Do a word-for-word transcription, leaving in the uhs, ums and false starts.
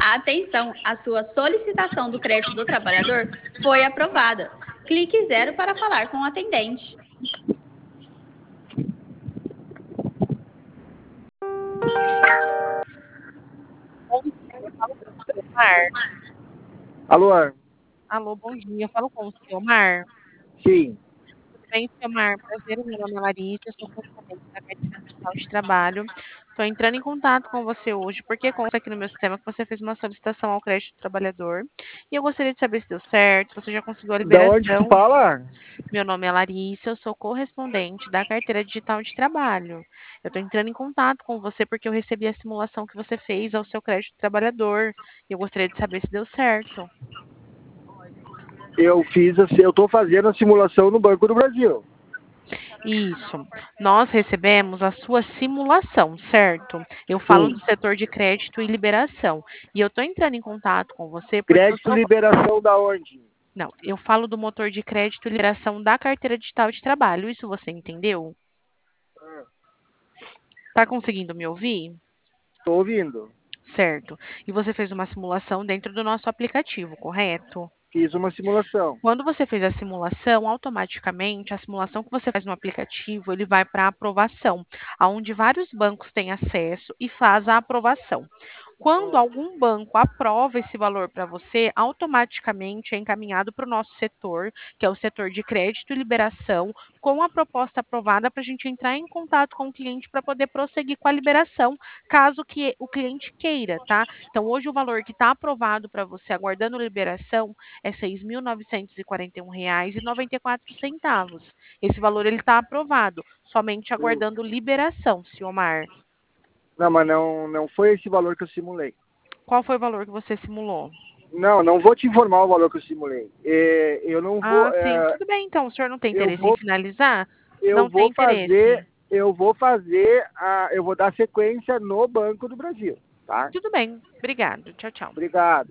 Atenção, a sua solicitação do crédito do trabalhador foi aprovada. Clique zero para falar com o atendente. Bom dia, eu falo com o senhor Mar. Alô? Alô, bom dia, eu falo com o senhor Mar. Sim. Tudo bem, senhor Mar? Prazer, meu nome é Larissa, eu sou correspondente da Carteira Digital de Trabalho. Estou entrando em contato com você hoje, porque consta aqui no meu sistema que você fez uma solicitação ao crédito do trabalhador. E eu gostaria de saber se deu certo, se você já conseguiu a Da onde tu liberação. fala? Meu nome é Larissa, eu sou correspondente da Carteira Digital de Trabalho. Eu estou entrando em contato com você porque eu recebi a simulação que você fez ao seu crédito do trabalhador. E eu gostaria de saber se deu certo. Eu fiz, a- eu tô fazendo a simulação no Banco do Brasil. Isso. Nós recebemos a sua simulação, certo? Eu falo Sim. do setor de crédito e liberação. E eu estou entrando em contato com você porque eu Crédito sou. liberação da onde? Não, eu falo do motor de crédito e liberação da carteira digital de trabalho. Isso você entendeu? Tá conseguindo me ouvir? Tô ouvindo. Certo. E você fez uma simulação dentro do nosso aplicativo, correto? Fiz uma simulação. Quando você fez a simulação, automaticamente, a simulação que você faz no aplicativo, ele vai para aprovação, aonde vários bancos têm acesso e faz a aprovação. Quando algum banco aprova esse valor para você, automaticamente é encaminhado para o nosso setor, que é o setor de crédito e liberação, com a proposta aprovada para a gente entrar em contato com o cliente para poder prosseguir com a liberação, caso que o cliente queira, tá? Então, hoje o valor que está aprovado para você, aguardando liberação, é seis mil novecentos e quarenta e um reais e noventa e quatro centavos. Esse valor ele está aprovado, somente Hum. aguardando liberação, Ciomar. Não, mas não, não foi esse valor que eu simulei. Qual foi o valor que você simulou? Não, não vou te informar o valor que eu simulei. É, eu não vou. Ah, sim. É, Tudo bem, então. O senhor não tem eu interesse em vou, finalizar? eu Não tem vou fazer, interesse. eu vou fazer, a, eu vou dar sequência no Banco do Brasil, tá? Tudo bem. Obrigado. Tchau, tchau. Obrigado.